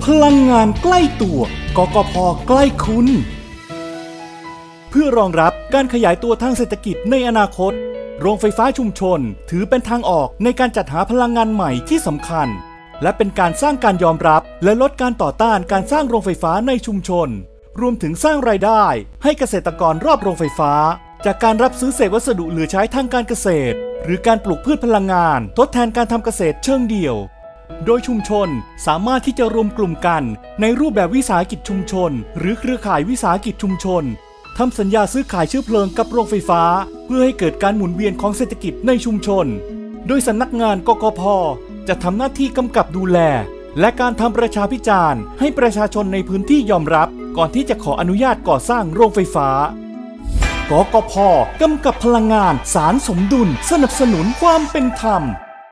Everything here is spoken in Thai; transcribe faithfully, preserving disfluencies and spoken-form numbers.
พลังงานใกล้ตัวกกพ.ใกล้คุณเพื่อรองรับการขยายตัวทางเศรษฐกิจในอนาคตโรงไฟฟ้าชุมชนถือเป็นทางออกในการจัดหาพลังงานใหม่ที่สำคัญและเป็นการสร้างการยอมรับและลดการต่อต้านการสร้างโรงไฟฟ้าในชุมชนรวมถึงสร้างรายได้ให้เกษตรกรรอบโรงไฟฟ้าจากการรับซื้อเศษวัสดุเหลือใช้ทางการเกษตรหรือการปลูกพืชพลังงานทดแทนการทำเกษตรเชิงเดี่ยวโดยชุมชนสามารถที่จะรวมกลุ่มกันในรูปแบบวิสาหกิจชุมชนหรือเครือข่ายวิสาหกิจชุมชนทำสัญญาซื้อขายเชื้อเพลิงกับโรงไฟฟ้าเพื่อให้เกิดการหมุนเวียนของเศรษฐกิจในชุมชนโดยสำนักงานกกพ.จะทำหน้าที่กำกับดูแลและการทำประชาพิจารณ์ให้ประชาชนในพื้นที่ยอมรับก่อนที่จะขออนุญาตก่อสร้างโรงไฟฟ้ากกพ.กำกับพลังงานสารสมดุลสนับสนุนความเป็นธรรม